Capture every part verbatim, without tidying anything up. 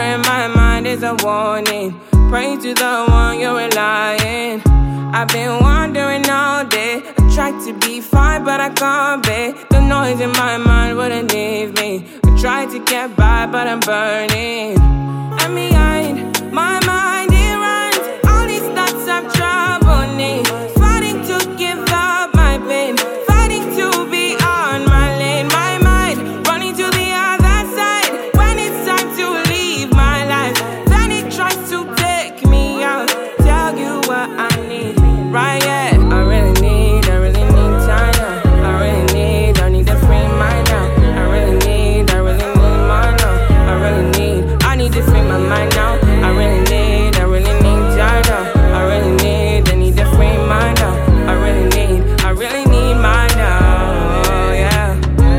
in my mind is a warning. Pray to the one you're relying. I've been wandering all day. I tried to be fine, but I can't be. The noise in my mind wouldn't leave me. I tried to get by, but I'm burning. And behind my mind, it runs. All these thoughts have troubled me. Fighting to give up my pain. Fighting to be on my lane. My mind running to the other side. When it's time to leave my life, then it tries to take me out. Tell you what I need. Right, yeah, I really need, I really need time now. I really need, I need to free mind now. I really need, I really need mine now. I really need, I need to free my mind now. I really need, I really need time now. I really need, I need to free mind now. I really need, I really need mine now, yeah.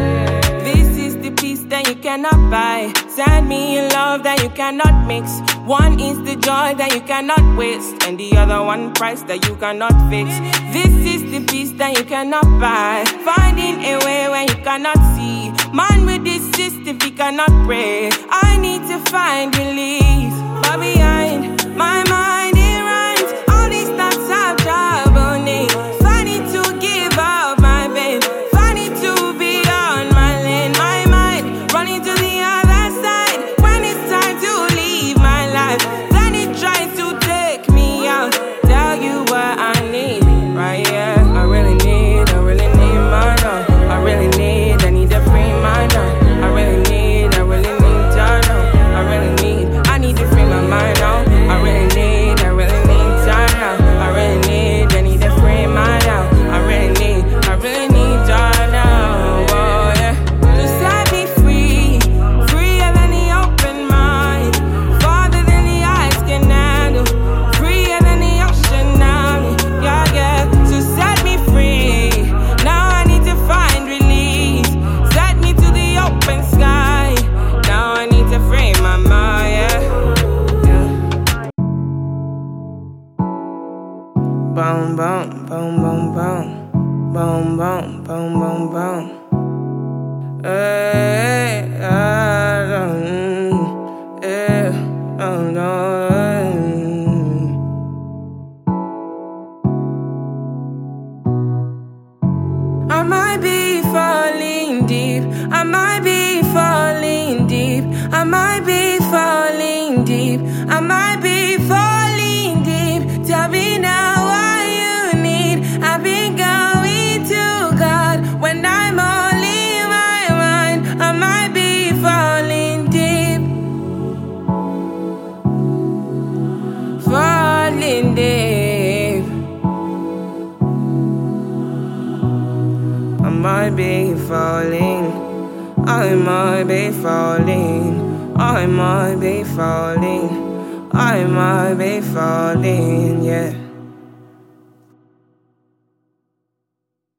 This is the peace that you cannot buy. Send me a love that you cannot mix. One is the joy that you cannot waste, and the other one price that you cannot fix. This is the peace that you cannot buy. Finding a way when you cannot see. Man with this system, he cannot pray. I need to find release. But behind my mind, it runs. All these thoughts have troubled me. Fighting to give up my pain. Fighting to be on my lane. My mind running to the other side. When it's time to leave my life, then it tries to take me out. Tell you what I need, right, yeah. I really need, I really need my love. I really need, I need to free my love. I really need, I really need time now. I really need, I need to free my mind now. I really need, I really need time now. I really need, I need to free my love. I really need, I really need time now, oh yeah. To set me free, freer than the open mind, farther than the eyes can handle, freer than the ocean now, yeah, yeah. To set me free, now I need to find release. Set me to the open sky, now I need to free my mind, yeah, yeah. Boom, boom, boom, boom, boom. Boom, boom, boom, boom, boom. Hey, I don't, yeah, oh no. I might be falling deep. I might be falling deep. I might be falling deep. I might be falling deep. Tell me now what you need. I've been going to God when I'm all in my mind. I might be falling deep. Falling deep. I might be falling. I might be falling. I might be falling. I might be falling, yeah.